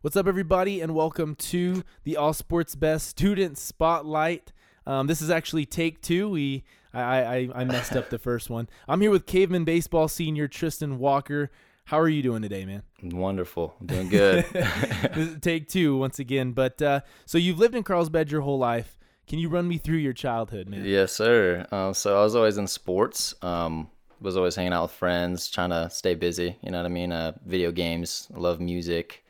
What's up, everybody, and welcome to the All Sports Best Student Spotlight. This is actually take two. I messed up the first one. I'm here with Caveman Baseball senior Tristan Walker. How are you doing today, man? Wonderful. I'm doing good. Take two once again. But so you've lived in Carlsbad your whole life. Can you run me through your childhood, man? Yes, sir. So I was always in sports. Was always hanging out with friends, trying to stay busy. You know what I mean? Video games. I love music.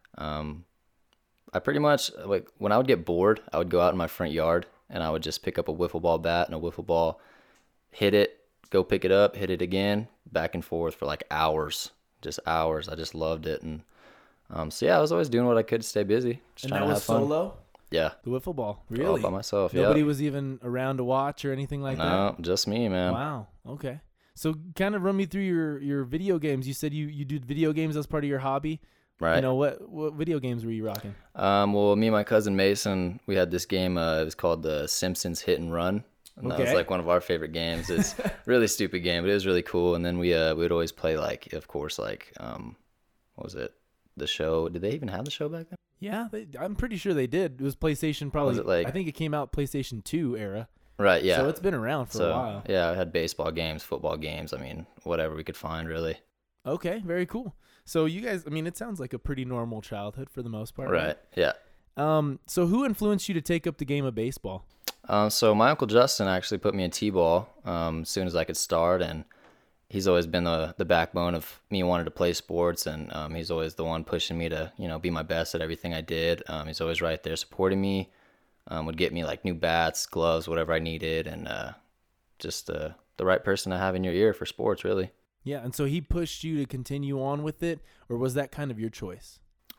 I pretty much, like, when I would get bored, I would go out in my front yard and I would just pick up a wiffle ball bat and a wiffle ball, hit it, go pick it up, hit it again, back and forth for like hours, just hours. I just loved it. And so yeah, I was always doing what I could to stay busy. Just And trying that to was have fun. solo? Yeah. The wiffle ball? All Really? by myself. Nobody Yeah. was even around to watch or anything like that? No, just me, man. Wow. Okay. So kind of run me through your video games. You said you do video games as part of your hobby. Right. You know, what video games were you rocking? Well, me and my cousin Mason, we had this game. It was called the Simpsons Hit and Run. And that was Okay. like one of our favorite games. It's really stupid game, but it was really cool. And then we would always play, like, of course, like, what was it? The show. Did they even have the show back then? Yeah, I'm pretty sure they did. It was PlayStation probably. Was it like- I think it came out PlayStation 2 era. Right. Yeah. So it's been around for a while. Yeah, I had baseball games, football games. I mean, whatever we could find, really. Okay, very cool. So you guys, I mean, it sounds like a pretty normal childhood for the most part. Right. Yeah. So who influenced you to take up the game of baseball? So my uncle Justin actually put me in T-ball as soon as I could start, and he's always been the backbone of me wanting to play sports, and he's always the one pushing me to, be my best at everything I did. He's always right there supporting me, would get me like new bats, gloves, whatever I needed, and just the right person to have in your ear for sports, really. Yeah, and so he pushed you to continue on with it, or was that kind of your choice?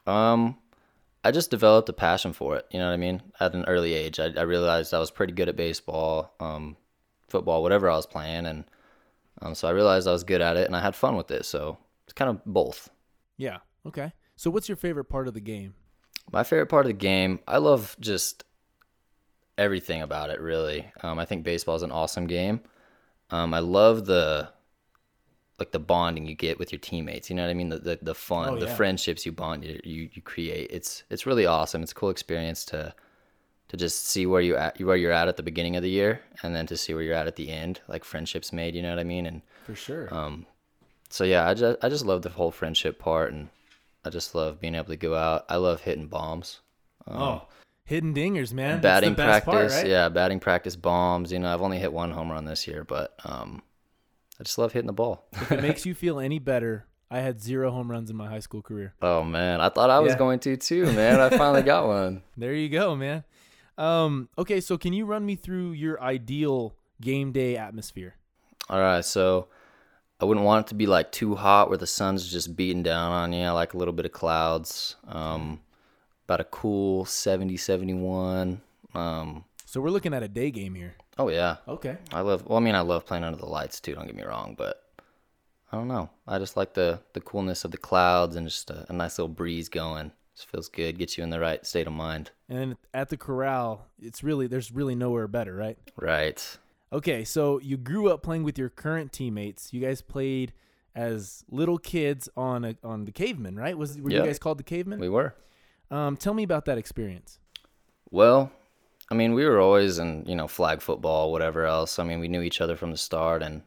I just developed a passion for it, you know what I mean? At an early age, I realized I was pretty good at baseball, football, whatever I was playing, and so I realized I was good at it, and I had fun with it, so it's kind of both. Yeah, okay. So what's your favorite part of the game? My favorite part of the game, I love just everything about it, really. I think baseball is an awesome game. I love the bonding you get with your teammates. You know what I mean? The fun, Oh, the yeah. friendships you create. It's really awesome. It's a cool experience to just see where you're at the beginning of the year, and then to see where you're at the end, like friendships made. You know what I mean? And For sure. so yeah, I just love the whole friendship part, and I just love being able to go out. I love hitting bombs. Hidden dingers, man. Batting That's the best practice, part, right? yeah, batting practice, bombs. I've only hit one home run this year, but I just love hitting the ball. If it makes you feel any better, I had 0 home runs in my high school career. Oh man, I thought I was Yeah. going to too, man. I finally got one. There you go, man. Okay, so can you run me through your ideal game day atmosphere? All right, so I wouldn't want it to be like too hot where the sun's just beating down on you. I like a little bit of clouds. About a cool 70, 71. So we're looking at a day game here. Oh yeah, Okay. I love playing under the lights too. Don't get me wrong, but I don't know. I just like the coolness of the clouds and just a nice little breeze going. Just feels good. Gets you in the right state of mind. And then at the corral, there's really nowhere better, right? Right. Okay, so you grew up playing with your current teammates. You guys played as little kids on the Cavemen, right? Were Yeah. you guys called the Cavemen? We were. Tell me about that experience. Well, I mean, we were always in, flag football, whatever else. I mean, we knew each other from the start, and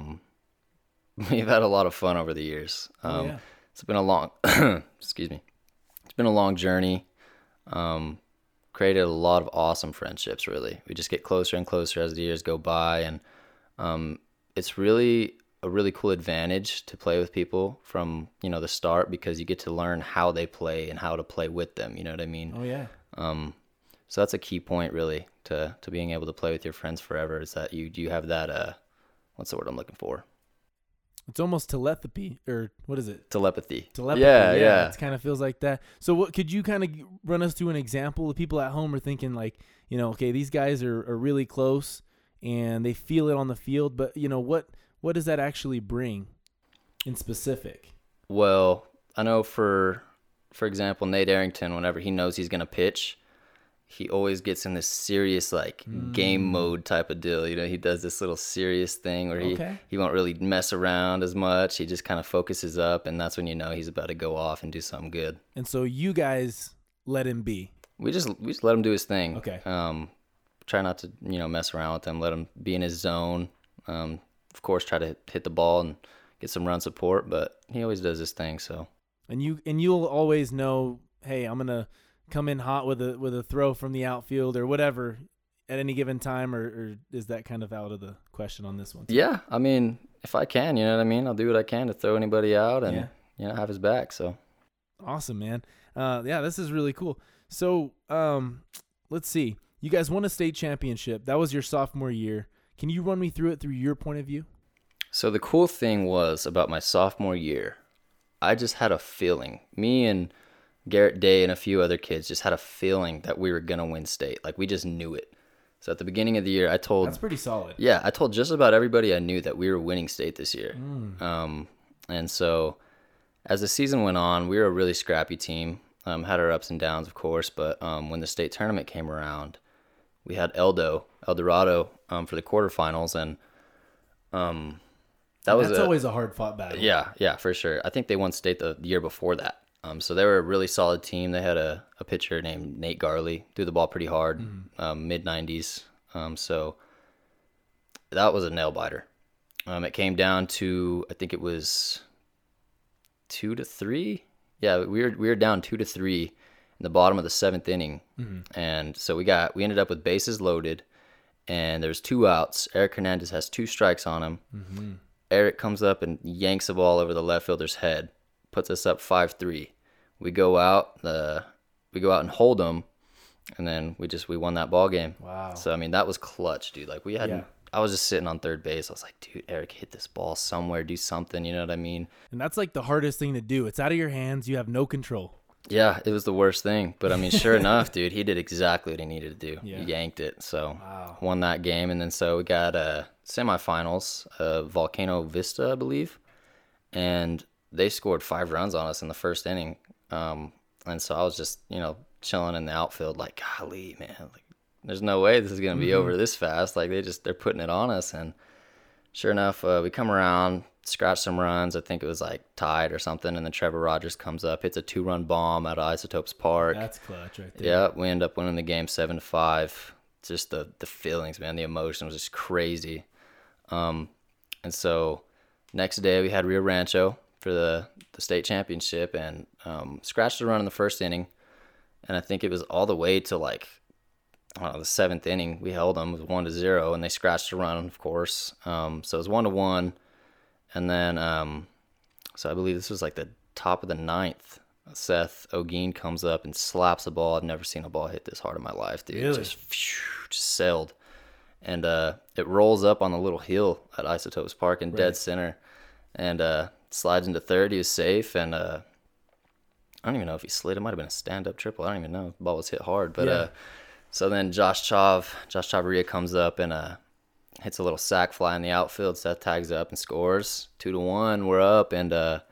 we've had a lot of fun over the years. Yeah. It's been a long, excuse me. It's been a long journey. Created a lot of awesome friendships, really. We just get closer and closer as the years go by, and it's really a really cool advantage to play with people from, the start, because you get to learn how they play and how to play with them, you know what I mean? Oh yeah. So that's a key point, really, to being able to play with your friends forever, is that you have that, what's the word I'm looking for? It's almost telepathy, or what is it? Telepathy. Telepathy. Yeah. It kind of feels like that. So what could you kind of run us through an example? The people at home are thinking like, okay, these guys are really close and they feel it on the field, but what does that actually bring in specific? Well, I know for example, Nate Arrington, whenever he knows he's going to pitch, he always gets in this serious like game mode type of deal. You know, he does this little serious thing where he won't really mess around as much. He just kind of focuses up, and that's when you know he's about to go off and do something good. And so you guys let him be. We just let him do his thing. Okay. Try not to mess around with him. Let him be in his zone. Of course, try to hit the ball and get some run support, but he always does his thing. So. And you'll always know, hey, I'm gonna come in hot with a throw from the outfield or whatever at any given time, or is that kind of out of the question on this one? Yeah, I mean, if I can, you know what I mean? I'll do what I can to throw anybody out and have his back. So awesome, man. This is really cool. So let's see. You guys won a state championship. That was your sophomore year. Can you run me through it through your point of view? So the cool thing was about my sophomore year, I just had a feeling. Me and Garrett Day and a few other kids just had a feeling that we were going to win state. Like, we just knew it. So at the beginning of the year, That's pretty solid. Yeah, I told just about everybody I knew that we were winning state this year. And so as the season went on, we were a really scrappy team. Had our ups and downs, of course, but when the state tournament came around, we had El Dorado for the quarterfinals, and that's always a hard fought battle. Yeah, for sure. I think they won state the year before that. So they were a really solid team. They had a pitcher named Nate Garley, threw the ball pretty hard, mid-90s. So that was a nail biter. It came down to, I think it was 2-3. Yeah, we were down 2-3 in the bottom of the 7th inning, and so we ended up with bases loaded, and there's 2 outs. Eric Hernandez has 2 strikes on him. Eric comes up and yanks the ball over the left fielder's head, puts us up 5-3. We go out and hold them, and then we won that ball game. Wow. So I mean, that was clutch, dude. Like, I was just sitting on third base. I was like, dude, Eric, hit this ball somewhere, do something. You know what I mean? And that's like the hardest thing to do. It's out of your hands. You have no control. Yeah, it was the worst thing. But I mean, sure enough, dude, he did exactly what he needed to do. Yeah. He yanked it. So Wow. Won that game. And then so we got semifinals, Volcano Vista, I believe. And they scored 5 runs on us in the first inning. And so I was just, chilling in the outfield like, golly, man, like, there's no way this is going to be over this fast. Like, they're putting it on us. And sure enough, we come around, scratch some runs. I think it was like tied or something. And then Trevor Rogers comes up, hits a 2-run bomb out of Isotopes Park. That's clutch right there. Yeah, we end up winning the game 7-5. Just the feelings, man, the emotion was just crazy. And so next day we had Rio Rancho for the state championship, and scratched a run in the first inning. And I think it was all the way to like, I don't know, the 7th inning. We held them. It was 1-0, and they scratched a run, of course. So it was 1-1. And then, so I believe this was like the top of the 9th. Seth Ogeen comes up and slaps a ball. I've never seen a ball hit this hard in my life, dude. Really? Just sailed. And it rolls up on the little hill at Isotopes Park in dead center, and slides into third. He was safe, and I don't even know if he slid. It might have been a stand-up triple. I don't even know. The ball was hit hard. But so then Josh Chavarria comes up and hits a little sac fly in the outfield. Seth tags up and scores 2-1. We're up, and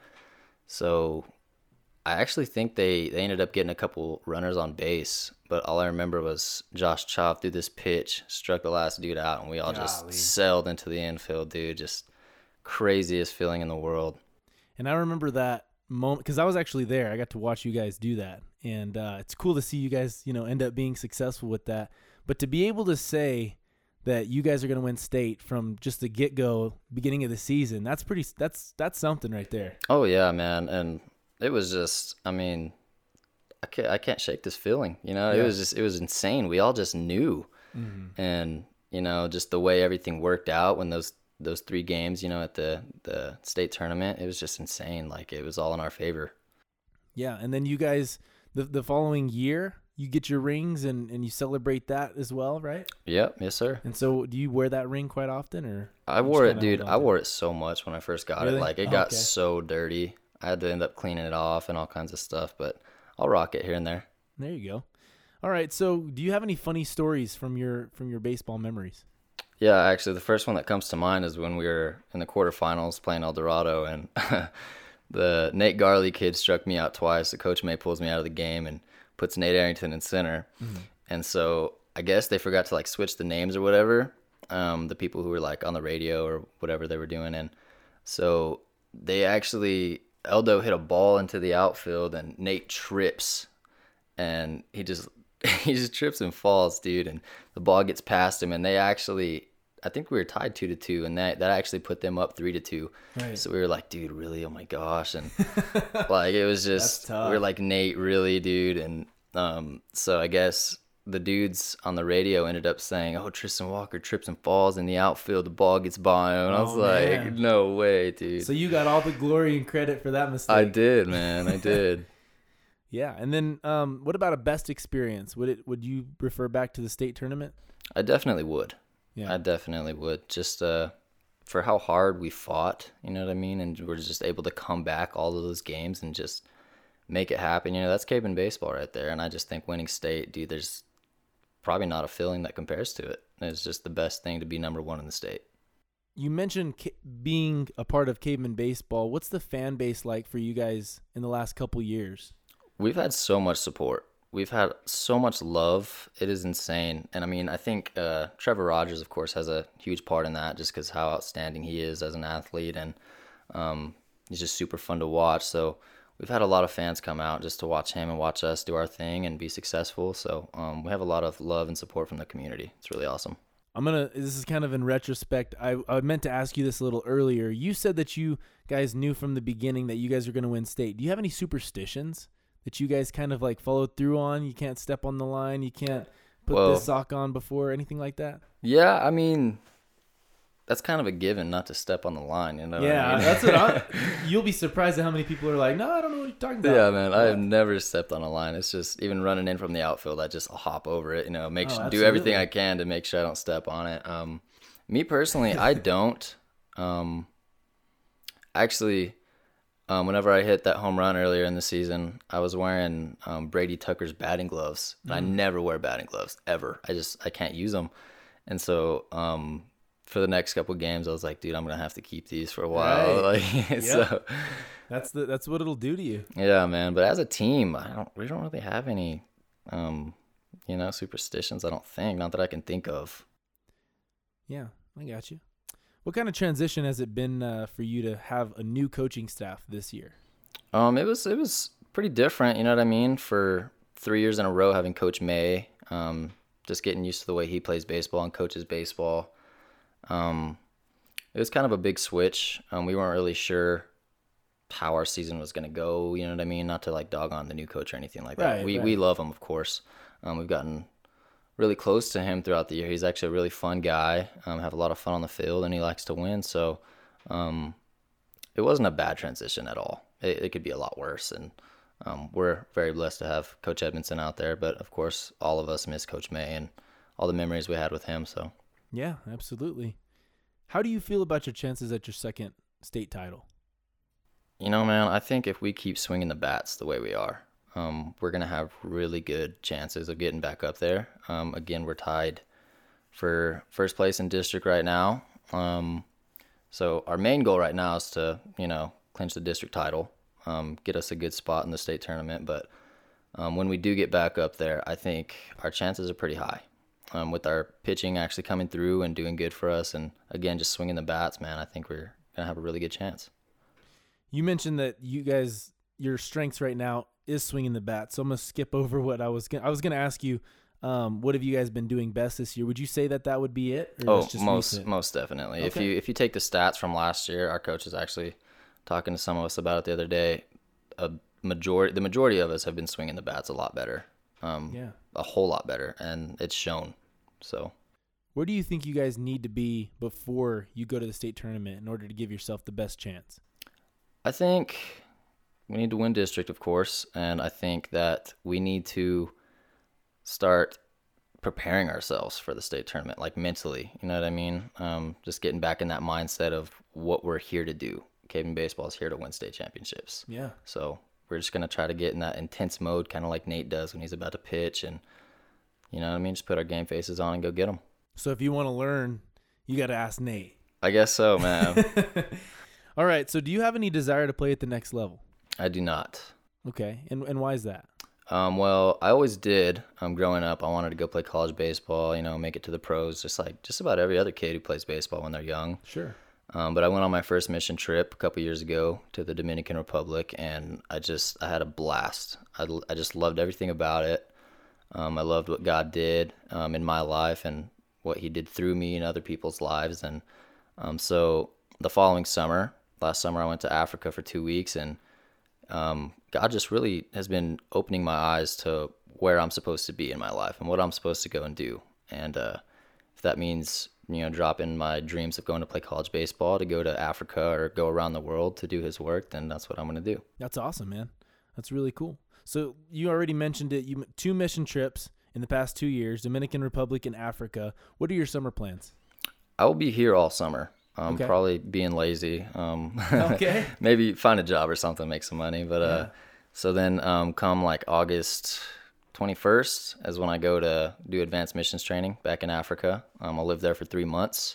so I actually think they ended up getting a couple runners on base, but all I remember was Josh Chav threw this pitch, struck the last dude out, and we all just sailed into the infield, dude. Just craziest feeling in the world. And I remember that moment because I was actually there. I got to watch you guys do that, and it's cool to see you guys, end up being successful with that. But to be able to say that you guys are going to win state from just the get-go, beginning of the season, that's something right there. Oh yeah, man, and it was just, I mean, I can't shake this feeling. It was insane. We all just knew, and just the way everything worked out when those 3 games, at the state tournament, it was just insane. Like, it was all in our favor. Yeah, and then you guys, the following year, you get your rings and you celebrate that as well, right? Yep, yes sir. And so, do you wear that ring quite often, or? I wore it, dude. I wore it so much when I first got Really? it. Like, it got so dirty. I had to end up cleaning it off and all kinds of stuff, but I'll rock it here and there. There you go. All right. So, do you have any funny stories from your baseball memories? Yeah, actually, the first one that comes to mind is when we were in the quarterfinals playing El Dorado, and the Nate Garley kid struck me out twice. The coach May pulls me out of the game and puts Nate Arrington in center. And so I guess they forgot to like switch the names or whatever. The people who were like on the radio or whatever they were doing. And so they actually, Eldo hit a ball into the outfield and Nate trips and he just trips and falls, dude. And the ball gets past him and they actually, I think we were tied 2-2 and that actually put them up 3-2. Right. So we were like, dude, really? Oh my gosh. And like, it was just, we tough. were like, Nate, really, dude? And so I guess the dudes on the radio ended up saying, oh, Tristan Walker trips and falls in the outfield, the ball gets by him. And I was like, man. no way, dude. So you got all the glory and credit for that mistake. I did, man. I did. Yeah. And then what about a best experience? Would you refer back to the state tournament? I definitely would. Yeah. I definitely would. Just for how hard we fought, you know what I mean? And we're just able to come back all of those games and just make it happen. You know, that's Cape and baseball right there. And I just think winning state, dude, there's probably not a feeling that compares to it. It's just the best thing to be number one in the state. You mentioned being a part of Caveman baseball. What's the fan base like for you guys in the last couple years? We've had so much support. We've had so much love. It is insane. And I mean, I think Trevor Rogers, of course, has a huge part in that just because how outstanding he is as an athlete. And he's just super fun to watch. So we've had a lot of fans come out just to watch him and watch us do our thing and be successful. So we have a lot of love and support from the community. It's really awesome. This is kind of in retrospect. I meant to ask you this a little earlier. You said that you guys knew from the beginning that you guys were going to win state. Do you have any superstitions that you guys kind of like followed through on? You can't step on the line. You can't put this sock on before, anything like that? Yeah, I mean, that's kind of a given not to step on the line, you know? Yeah, what I mean? that's what you'll be surprised at how many people are like, no, I don't know what you're talking about. Yeah, man, I have never stepped on a line. It's just even running in from the outfild, I just hop over it, you know, do everything I can to make sure I don't step on it. Me personally, I don't. Actually, whenever I hit that home run earlier in the season, I was wearing Brady Tucker's batting gloves. And I never wear batting gloves, ever. I can't use them. And so for the next couple of games, I was like, dude, I'm going to have to keep these for a while. Right. Like, Yep. So That's what it'll do to you. yeah, man. But as a team, we don't really have any, superstitions, I don't think. Not that I can think of. Yeah, I got you. What kind of transition has it been for you to have a new coaching staff this year? It was pretty different, you know what I mean? For 3 years in a row having Coach May, just getting used to the way he plays baseball and coaches baseball. It was kind of a big switch. We weren't really sure how our season was going to go, you know what I mean? Not to like dog on the new coach or anything like that. We love him, of course. We've gotten really close to him throughout the year. He's actually a really fun guy, have a lot of fun on the field, and he likes to win. So it wasn't a bad transition at all. It could be a lot worse, and we're very blessed to have Coach Edmondson out there. But, of course, all of us miss Coach May and all the memories we had with him. So yeah, absolutely. How do you feel about your chances at your second state title? You know, man, I think if we keep swinging the bats the way we are, we're going to have really good chances of getting back up there. Again, we're tied for first place in district right now. So our main goal right now is to, clinch the district title, get us a good spot in the state tournament. But when we do get back up there, I think our chances are pretty high. With our pitching actually coming through and doing good for us, and again, just swinging the bats, man, I think we're going to have a really good chance. You mentioned that you guys, your strengths right now is swinging the bat. So I'm going to skip over what I was going to ask you. What have you guys been doing best this year? Would you say that would be it? Or Oh, most definitely. Okay. If you take the stats from last year, our coach is actually talking to some of us about it the other day. The majority of us have been swinging the bats a lot better. A whole lot better, and it's shown. So where do you think you guys need to be before you go to the state tournament in order to give yourself the best chance? I think we need to win district, of course, and I think that we need to start preparing ourselves for the state tournament, like mentally, you know what I mean? Just getting back in that mindset of what we're here to do. Caveman baseball is here to win state championships. Yeah. So we're just going to try to get in that intense mode, kind of like Nate does when he's about to pitch, and you know what I mean? Just put our game faces on and go get them. So if you want to learn, you got to ask Nate. I guess so, man. All right. So do you have any desire to play at the next level? I do not. Okay. And why is that? Well, I always did. Growing up, I wanted to go play college baseball, make it to the pros, just like just about every other kid who plays baseball when they're young. Sure. But I went on my first mission trip a couple years ago to the Dominican Republic, and I had a blast. I just loved everything about it. I loved what God did in my life and what He did through me in other people's lives. And so the following summer, last summer, I went to Africa for 2 weeks, and God just really has been opening my eyes to where I'm supposed to be in my life and what I'm supposed to go and do. And if that means, dropping my dreams of going to play college baseball to go to Africa or go around the world to do His work, then that's what I'm going to do. That's awesome, man. That's really cool. So you already mentioned it. 2 mission trips in the past 2 years, Dominican Republic and Africa. What are your summer plans? I will be here all summer. Okay. Probably being lazy. Okay. Maybe find a job or something, make some money. But so then come like August 21st is when I go to do advanced missions training back in Africa. I'll live there for 3 months,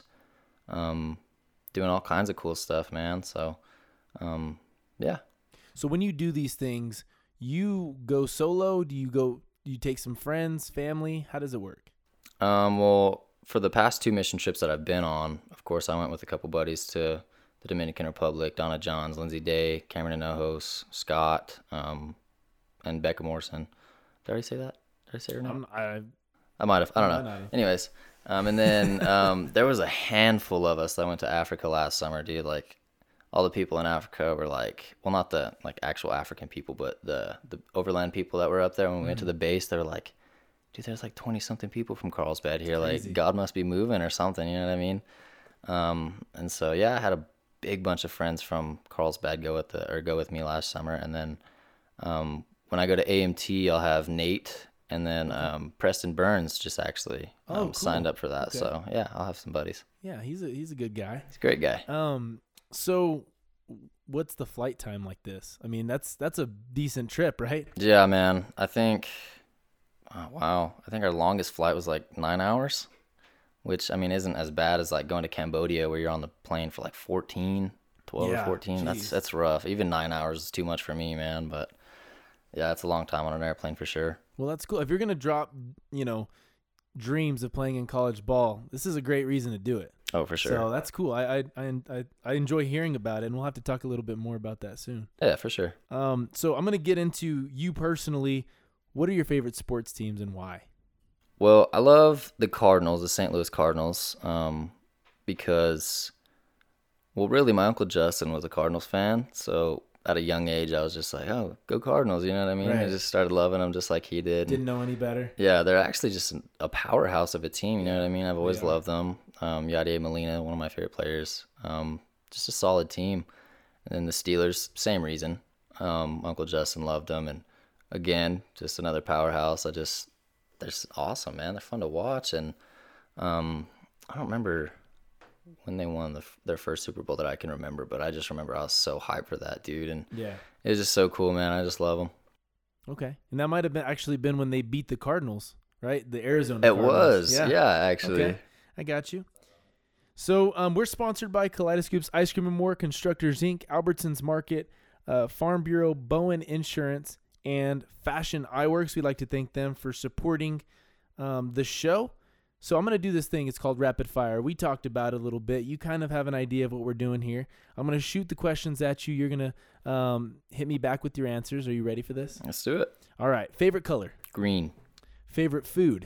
doing all kinds of cool stuff, man. So, yeah. So when you do these things, you go solo? Do you take some friends, family? How does it work? Well, for the past 2 mission trips that I've been on, of course, I went with a couple buddies to the Dominican Republic, Donna Johns, Lindsay Day, Cameron Hinojos, Scott, and Becca Morrison. Did I already say that? Did I say her name? I might have. I don't know. Anyways, and then there was a handful of us that went to Africa last summer, dude. Like, all the people in Africa were like, well, not the like actual African people, but the overland people that were up there when we went to the base. They were like, dude, there's like 20-something people from Carlsbad here. Crazy. Like, God must be moving or something, you know what I mean? And so, yeah, I had a big bunch of friends from Carlsbad go with me last summer. And then when I go to AMT, I'll have Nate and then Preston Burns just actually cool. signed up for that. Okay. So, yeah, I'll have some buddies. Yeah, he's a good guy. He's a great guy. So what's the flight time like this? I mean, that's a decent trip, right? Yeah, man. I think our longest flight was like 9 hours, which, I mean, isn't as bad as like going to Cambodia where you're on the plane for like 12 or 14. Geez. That's rough. Even 9 hours is too much for me, man. But yeah, it's a long time on an airplane for sure. Well, that's cool. If you're going to drop, dreams of playing in college ball, this is a great reason to do it. Oh, for sure. So that's cool. I enjoy hearing about it, and we'll have to talk a little bit more about that soon. Yeah, for sure. So I'm going to get into you personally. What are your favorite sports teams and why? Well, I love the Cardinals, the St. Louis Cardinals, because, well, really, my Uncle Justin was a Cardinals fan. So at a young age, I was just like, oh, go Cardinals, you know what I mean? Right. I just started loving them just like he did. Didn't know any better. Yeah, they're actually just a powerhouse of a team, you know what I mean? I've always They are. loved them. Yadier Molina, one of my favorite players. Just a solid team. And then the Steelers, same reason. Uncle Justin loved them, and again, just another powerhouse. They're just awesome, man. They're fun to watch, and I don't remember when they won their first Super Bowl that I can remember, but I just remember I was so hyped for that, dude, and Yeah. it was just so cool, man. I just love them. Okay. And that might have been when they beat the Cardinals, right? The Arizona It Cardinals. was, yeah, actually. Okay. I got you. So we're sponsored by Kaleidoscopes Ice Cream and More, Constructors Inc., Albertsons Market, Farm Bureau, Bowen Insurance, and Fashion Eyeworks. We'd like to thank them for supporting the show. So I'm going to do this thing. It's called Rapid Fire. We talked about it a little bit. You kind of have an idea of what we're doing here. I'm going to shoot the questions at you. You're going to hit me back with your answers. Are you ready for this? Let's do it. All right. Favorite color? Green. Favorite food?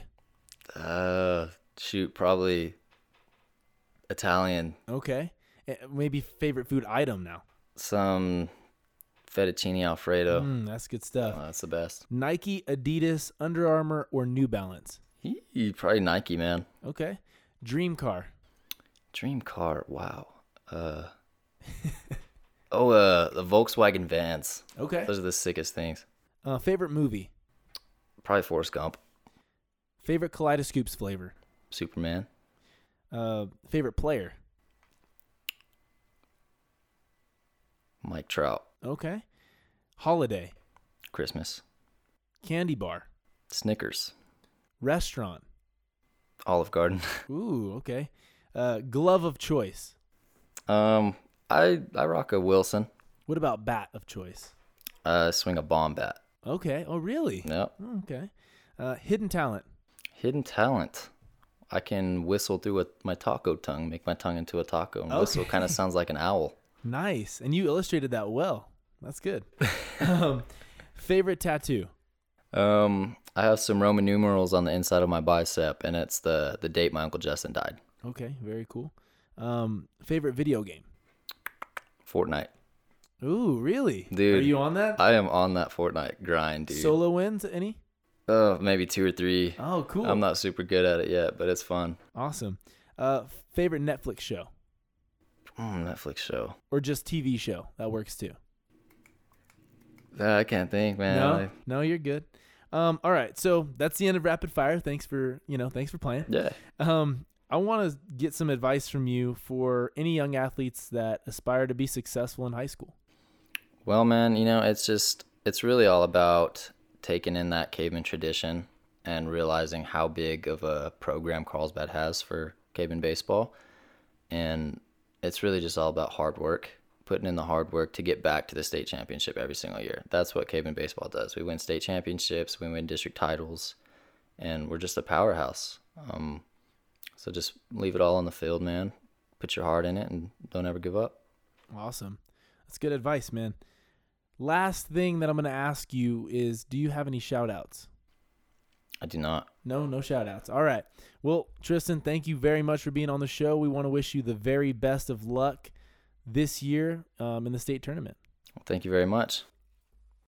Probably Italian. Okay. Maybe favorite food item now. Some fettuccine Alfredo. That's good stuff. That's the best. Nike, Adidas, Under Armour, or New Balance? Probably Nike, man. Okay. Dream car? Dream car. Wow. The Volkswagen Vans. Okay. Those are the sickest things. Favorite movie? Probably Forrest Gump. Favorite Kaleidoscopes flavor? Superman. Favorite player? Mike Trout. Okay. Holiday? Christmas. Candy bar? Snickers. Restaurant? Olive Garden. Ooh, okay. Glove of choice? I rock a Wilson. What about bat of choice? Swing a bomb bat. Okay. Oh, really? Yep. Oh, okay. Hidden talent. Hidden talent. I can whistle through my taco tongue, make my tongue into a taco, and whistle kind of sounds like an owl. Nice. And you illustrated that well. That's good. Favorite tattoo. I have some Roman numerals on the inside of my bicep, and it's the date my Uncle Justin died. Okay, very cool. Favorite video game. Fortnite. Ooh, really? Dude. Are you on that? I am on that Fortnite grind, dude. Solo wins, any? Maybe 2 or 3. Oh, cool. I'm not super good at it yet, but it's fun. Awesome. Favorite Netflix show. Netflix show. Or just TV show. That works too. I can't think, man. No, you're good. All right, so that's the end of rapid fire. Thanks for playing. Yeah. I want to get some advice from you for any young athletes that aspire to be successful in high school. Well, man, it's really all about taking in that Caveman tradition and realizing how big of a program Carlsbad has for Caveman baseball. And it's really just all about hard work, putting in the hard work to get back to the state championship every single year. That's what Caveman baseball does. We win state championships, we win district titles, and we're just a powerhouse. So just leave it all on the field, man. Put your heart in it and don't ever give up. Awesome. That's good advice, man. Last thing that I'm going to ask you is, do you have any shout-outs? I do not. No shout-outs. All right. Well, Tristan, thank you very much for being on the show. We want to wish you the very best of luck this year in the state tournament. Well, thank you very much.